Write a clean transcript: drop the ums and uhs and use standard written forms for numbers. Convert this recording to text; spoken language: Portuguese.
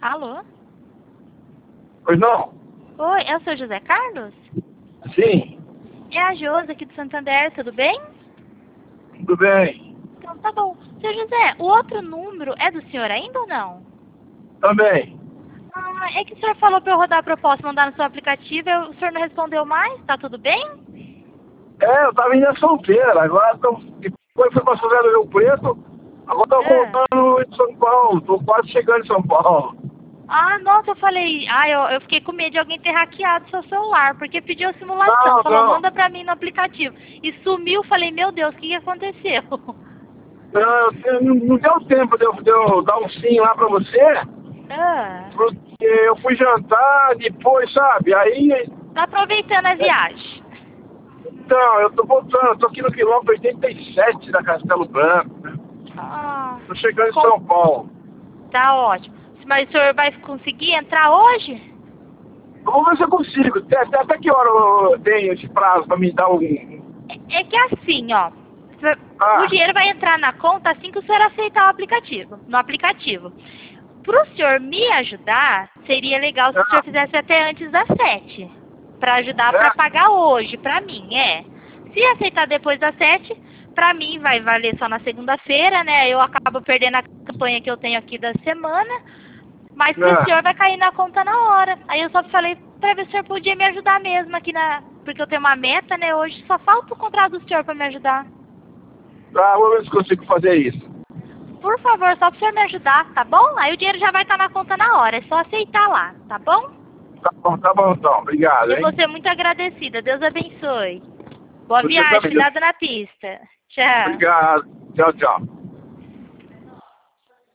Alô? Pois não? Oi, é o seu José Carlos? Sim, É a Josi aqui do Santander, tudo bem? tudo bem. Então tá bom. Seu José, o outro número é do senhor ainda ou não? Também. Ah, é que o senhor falou pra eu rodar a proposta, mandar no seu aplicativo, o senhor não respondeu mais? Tá tudo bem? Eu tava ainda solteira, agora depois fui pra São do Rio Preto, agora tô É. voltando em São Paulo, tô quase chegando em São Paulo. Ah, nossa, eu falei, eu fiquei com medo de alguém ter hackeado seu celular, porque pediu a simulação, Não, falou, não, manda pra mim no aplicativo. E sumiu, falei, meu Deus, o que aconteceu? não deu tempo de eu dar um sim lá pra você, Ah, porque eu fui jantar depois, sabe? Aí, tá aproveitando a viagem. então, eu tô voltando, tô aqui no quilômetro 87 da Castelo Branco, né? Ah, Tô chegando em com- São Paulo. tá ótimo. Mas o senhor vai conseguir entrar hoje? Vamos ver se eu consigo. Até que hora eu tenho esse prazo pra me dar um... É que assim, ó, o Ah, dinheiro vai entrar na conta assim que o senhor aceitar o aplicativo, no aplicativo. Para o senhor me ajudar, seria legal se o senhor fizesse até antes das 7, para ajudar para é? pagar hoje, para mim, é. Se aceitar depois das 7, para mim vai valer só na segunda-feira, né? Eu acabo perdendo a campanha que eu tenho aqui da semana, mas para o senhor vai cair na conta na hora. Aí eu só falei para ver se o senhor podia me ajudar mesmo aqui porque eu tenho uma meta, né? Hoje só falta o contrato do senhor para me ajudar. Vou ver se consigo fazer isso. Por favor, só para o senhor me ajudar, tá bom? Aí o dinheiro já vai estar na conta na hora, é só aceitar lá, tá bom? Tá bom então. Obrigado, Eu vou hein? ser muito agradecida. Deus abençoe. Boa Você viagem, também. cuidado na pista. Tchau. Obrigado. Tchau, tchau.